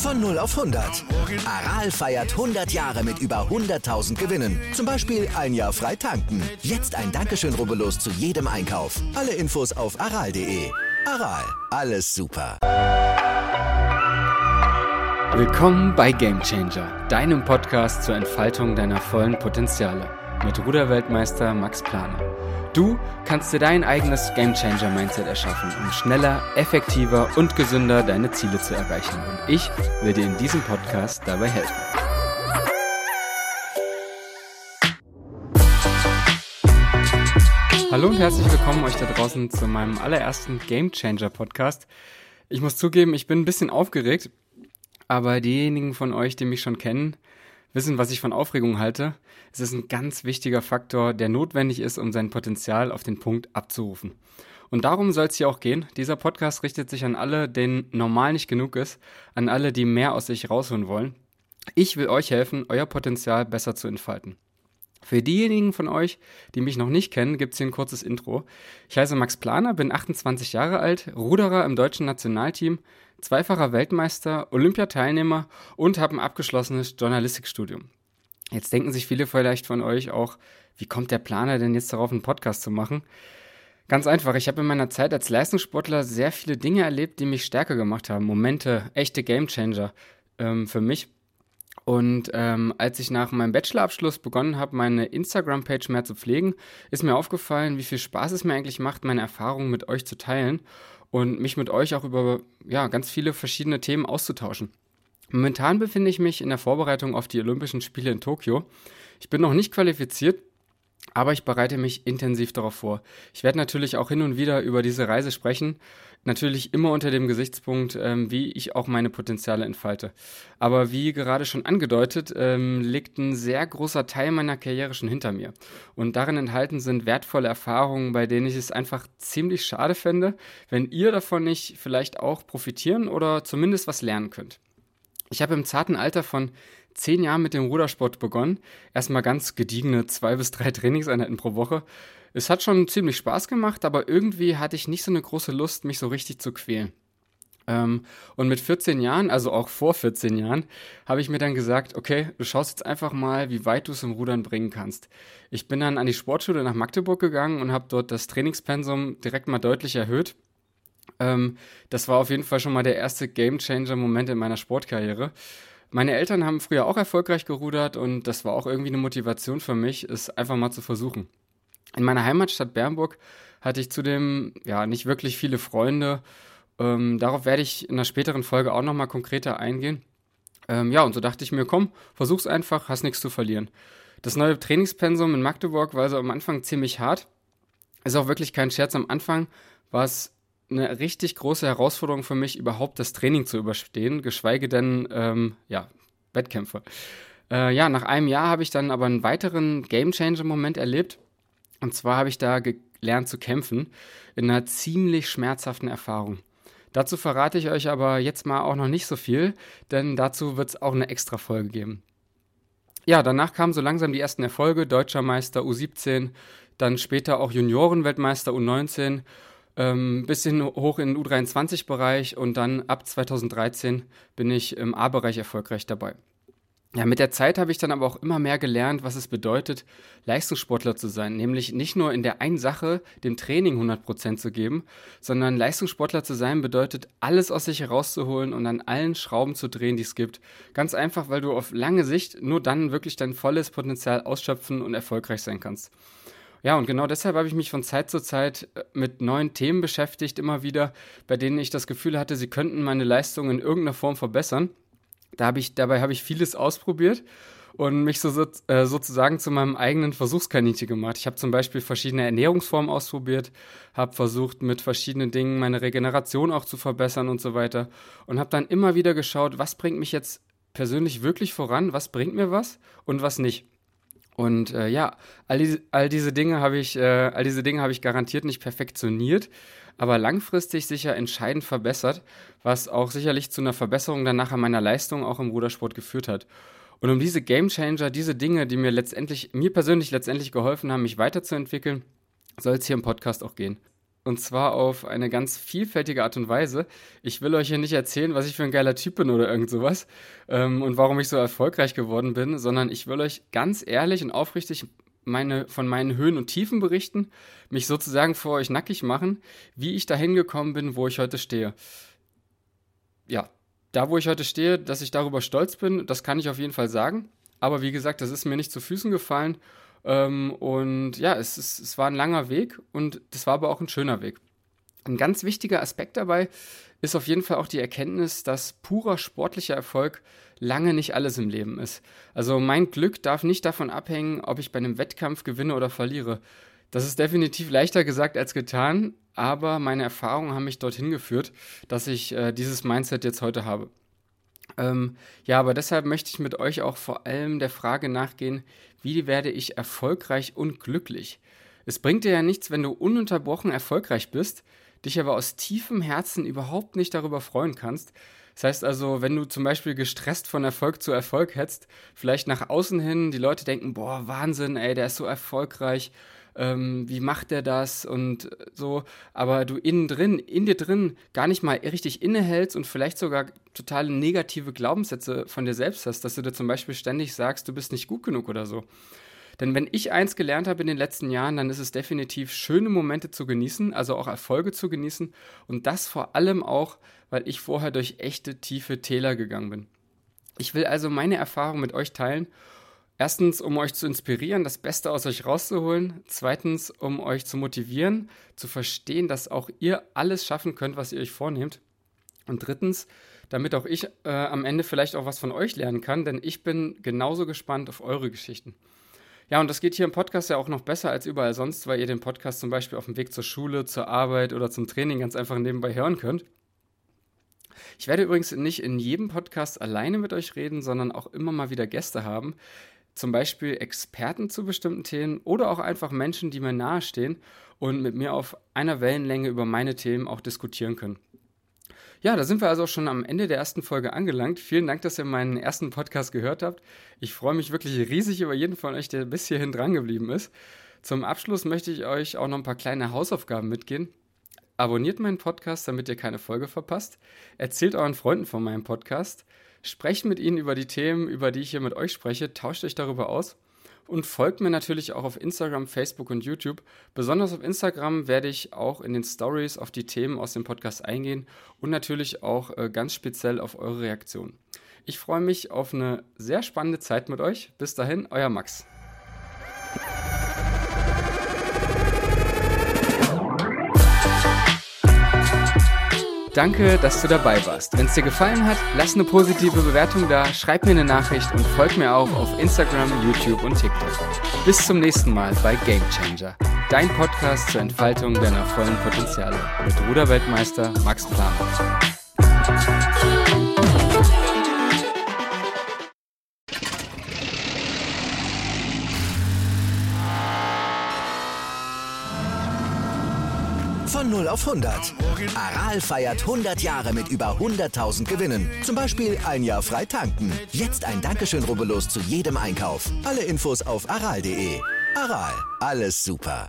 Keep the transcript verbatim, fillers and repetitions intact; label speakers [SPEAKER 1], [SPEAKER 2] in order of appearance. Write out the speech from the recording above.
[SPEAKER 1] Von null auf hundert. Aral feiert hundert Jahre mit über hunderttausend Gewinnen. Zum Beispiel ein Jahr frei tanken. Jetzt ein Dankeschön, rubbellos zu jedem Einkauf. Alle Infos auf aral punkt de. Aral, alles super.
[SPEAKER 2] Willkommen bei Gamechanger, deinem Podcast zur Entfaltung deiner vollen Potenziale. Mit Ruderweltmeister Max Planer. Du kannst dir dein eigenes Gamechanger-Mindset erschaffen, um schneller, effektiver und gesünder deine Ziele zu erreichen. Und ich will dir in diesem Podcast dabei helfen. Hallo und herzlich willkommen euch da draußen zu meinem allerersten Gamechanger-Podcast. Ich muss zugeben, ich bin ein bisschen aufgeregt, aber diejenigen von euch, die mich schon kennen, wissen, was ich von Aufregung halte. Es ist ein ganz wichtiger Faktor, der notwendig ist, um sein Potenzial auf den Punkt abzurufen. Und darum soll es hier auch gehen. Dieser Podcast richtet sich an alle, denen normal nicht genug ist, an alle, die mehr aus sich rausholen wollen. Ich will euch helfen, euer Potenzial besser zu entfalten. Für diejenigen von euch, die mich noch nicht kennen, gibt es hier ein kurzes Intro. Ich heiße Max Planer, bin achtundzwanzig Jahre alt, Ruderer im deutschen Nationalteam, zweifacher Weltmeister, Olympiateilnehmer und habe ein abgeschlossenes Journalistikstudium. Jetzt denken sich viele vielleicht von euch auch, wie kommt der Planer denn jetzt darauf, einen Podcast zu machen? Ganz einfach, ich habe in meiner Zeit als Leistungssportler sehr viele Dinge erlebt, die mich stärker gemacht haben. Momente, echte Gamechanger ähm, für mich. Und ähm, als ich nach meinem Bachelorabschluss begonnen habe, meine Instagram-Page mehr zu pflegen, ist mir aufgefallen, wie viel Spaß es mir eigentlich macht, meine Erfahrungen mit euch zu teilen und mich mit euch auch über ja, ganz viele verschiedene Themen auszutauschen. Momentan befinde ich mich in der Vorbereitung auf die Olympischen Spiele in Tokio. Ich bin noch nicht qualifiziert, aber ich bereite mich intensiv darauf vor. Ich werde natürlich auch hin und wieder über diese Reise sprechen, natürlich immer unter dem Gesichtspunkt, ähm, wie ich auch meine Potenziale entfalte. Aber wie gerade schon angedeutet, ähm, liegt ein sehr großer Teil meiner Karriere schon hinter mir. Und darin enthalten sind wertvolle Erfahrungen, bei denen ich es einfach ziemlich schade fände, wenn ihr davon nicht vielleicht auch profitieren oder zumindest was lernen könnt. Ich habe im zarten Alter von zehn Jahren mit dem Rudersport begonnen. Erstmal ganz gediegene zwei bis drei Trainingseinheiten pro Woche. Es hat schon ziemlich Spaß gemacht, aber irgendwie hatte ich nicht so eine große Lust, mich so richtig zu quälen. Ähm, und mit vierzehn Jahren, also auch vor vierzehn Jahren, habe ich mir dann gesagt, okay, du schaust jetzt einfach mal, wie weit du es im Rudern bringen kannst. Ich bin dann an die Sportschule nach Magdeburg gegangen und habe dort das Trainingspensum direkt mal deutlich erhöht. Ähm, das war auf jeden Fall schon mal der erste Gamechanger-Moment in meiner Sportkarriere. Meine Eltern haben früher auch erfolgreich gerudert und das war auch irgendwie eine Motivation für mich, es einfach mal zu versuchen. In meiner Heimatstadt Bernburg hatte ich zudem ja nicht wirklich viele Freunde. Ähm, darauf werde ich in einer späteren Folge auch nochmal konkreter eingehen. Ähm, ja, und so dachte ich mir, komm, versuch's einfach, hast nichts zu verlieren. Das neue Trainingspensum in Magdeburg war also am Anfang ziemlich hart. Ist auch wirklich kein Scherz, am Anfang war es eine richtig große Herausforderung für mich, überhaupt das Training zu überstehen, geschweige denn, ähm, ja, Wettkämpfe. Äh, ja, nach einem Jahr habe ich dann aber einen weiteren Gamechanger-Moment erlebt. Und zwar habe ich da gelernt zu kämpfen, in einer ziemlich schmerzhaften Erfahrung. Dazu verrate ich euch aber jetzt mal auch noch nicht so viel, denn dazu wird es auch eine extra Folge geben. Ja, danach kamen so langsam die ersten Erfolge, Deutscher Meister U siebzehn, dann später auch Juniorenweltmeister U neunzehn, ähm, bisschen hoch in den U dreiundzwanzig-Bereich und dann ab zweitausenddreizehn bin ich im A-Bereich erfolgreich dabei. Ja, mit der Zeit habe ich dann aber auch immer mehr gelernt, was es bedeutet, Leistungssportler zu sein. Nämlich nicht nur in der einen Sache, dem Training hundert Prozent zu geben, sondern Leistungssportler zu sein bedeutet, alles aus sich herauszuholen und an allen Schrauben zu drehen, die es gibt. Ganz einfach, weil du auf lange Sicht nur dann wirklich dein volles Potenzial ausschöpfen und erfolgreich sein kannst. Ja, und genau deshalb habe ich mich von Zeit zu Zeit mit neuen Themen beschäftigt, immer wieder, bei denen ich das Gefühl hatte, sie könnten meine Leistung in irgendeiner Form verbessern. Da hab ich, dabei habe ich vieles ausprobiert und mich so, so, äh, sozusagen zu meinem eigenen Versuchskaninchen gemacht. Ich habe zum Beispiel verschiedene Ernährungsformen ausprobiert, habe versucht, mit verschiedenen Dingen meine Regeneration auch zu verbessern und so weiter und habe dann immer wieder geschaut, was bringt mich jetzt persönlich wirklich voran, was bringt mir was und was nicht. Und äh, ja, all diese, all diese Dinge habe ich, äh, all diese Dinge habe ich garantiert nicht perfektioniert, aber langfristig sicher entscheidend verbessert, was auch sicherlich zu einer Verbesserung dann nachher meiner Leistung auch im Rudersport geführt hat. Und um diese Gamechanger, diese Dinge, die mir letztendlich, mir persönlich letztendlich geholfen haben, mich weiterzuentwickeln, soll es hier im Podcast auch gehen. und zwar auf eine ganz vielfältige Art und Weise. Ich will euch hier nicht erzählen, was ich für ein geiler Typ bin oder irgend sowas ähm, und warum ich so erfolgreich geworden bin, sondern ich will euch ganz ehrlich und aufrichtig meine, von meinen Höhen und Tiefen berichten, mich sozusagen vor euch nackig machen, wie ich dahin gekommen bin, wo ich heute stehe. Ja, da wo ich heute stehe, dass ich darüber stolz bin, das kann ich auf jeden Fall sagen. Aber wie gesagt, das ist mir nicht zu Füßen gefallen. Ähm, und ja, es, ist, es war ein langer Weg und das war aber auch ein schöner Weg. Ein ganz wichtiger Aspekt dabei ist auf jeden Fall auch die Erkenntnis, dass purer sportlicher Erfolg lange nicht alles im Leben ist. Also mein Glück darf nicht davon abhängen, ob ich bei einem Wettkampf gewinne oder verliere. Das ist definitiv leichter gesagt als getan, aber meine Erfahrungen haben mich dorthin geführt, dass ich äh, dieses Mindset jetzt heute habe. Ähm, ja, aber deshalb möchte ich mit euch auch vor allem der Frage nachgehen, wie werde ich erfolgreich und glücklich? Es bringt dir ja nichts, wenn du ununterbrochen erfolgreich bist, dich aber aus tiefem Herzen überhaupt nicht darüber freuen kannst. Das heißt also, wenn du zum Beispiel gestresst von Erfolg zu Erfolg hetzt, vielleicht nach außen hin die Leute denken, boah, Wahnsinn, ey, der ist so erfolgreich, ähm, wie macht der das und so, aber du innen drin, in dir drin gar nicht mal richtig innehältst und vielleicht sogar totale negative Glaubenssätze von dir selbst hast, dass du dir zum Beispiel ständig sagst, du bist nicht gut genug oder so. Denn wenn ich eins gelernt habe in den letzten Jahren, dann ist es definitiv, schöne Momente zu genießen, also auch Erfolge zu genießen und das vor allem auch, weil ich vorher durch echte tiefe Täler gegangen bin. Ich will also meine Erfahrung mit euch teilen. Erstens, um euch zu inspirieren, das Beste aus euch rauszuholen. Zweitens, um euch zu motivieren, zu verstehen, dass auch ihr alles schaffen könnt, was ihr euch vornehmt. Und drittens, damit auch ich äh, am Ende vielleicht auch was von euch lernen kann, denn ich bin genauso gespannt auf eure Geschichten. Ja, und das geht hier im Podcast ja auch noch besser als überall sonst, weil ihr den Podcast zum Beispiel auf dem Weg zur Schule, zur Arbeit oder zum Training ganz einfach nebenbei hören könnt. Ich werde übrigens nicht in jedem Podcast alleine mit euch reden, sondern auch immer mal wieder Gäste haben, zum Beispiel Experten zu bestimmten Themen oder auch einfach Menschen, die mir nahestehen und mit mir auf einer Wellenlänge über meine Themen auch diskutieren können. Ja, da sind wir also auch schon am Ende der ersten Folge angelangt. Vielen Dank, dass ihr meinen ersten Podcast gehört habt. Ich freue mich wirklich riesig über jeden von euch, der bis hierhin dran geblieben ist. Zum Abschluss möchte ich euch auch noch ein paar kleine Hausaufgaben mitgeben. Abonniert meinen Podcast, damit ihr keine Folge verpasst. Erzählt euren Freunden von meinem Podcast. Sprecht mit ihnen über die Themen, über die ich hier mit euch spreche. Tauscht euch darüber aus. Und folgt mir natürlich auch auf Instagram, Facebook und YouTube. Besonders auf Instagram werde ich auch in den Stories auf die Themen aus dem Podcast eingehen und natürlich auch äh, ganz speziell auf eure Reaktionen. Ich freue mich auf eine sehr spannende Zeit mit euch. Bis dahin, euer Max. Danke, dass du dabei warst. Wenn es dir gefallen hat, lass eine positive Bewertung da, schreib mir eine Nachricht und folg mir auch auf Instagram, YouTube und TikTok. Bis zum nächsten Mal bei Game Changer, dein Podcast zur Entfaltung deiner vollen Potenziale mit Ruderweltmeister Max Planer.
[SPEAKER 1] Von null auf hundert. Aral feiert hundert Jahre mit über hunderttausend Gewinnen. Zum Beispiel ein Jahr frei tanken. Jetzt ein Dankeschön, rubbellos zu jedem Einkauf. Alle Infos auf aral punkt de. Aral, alles super.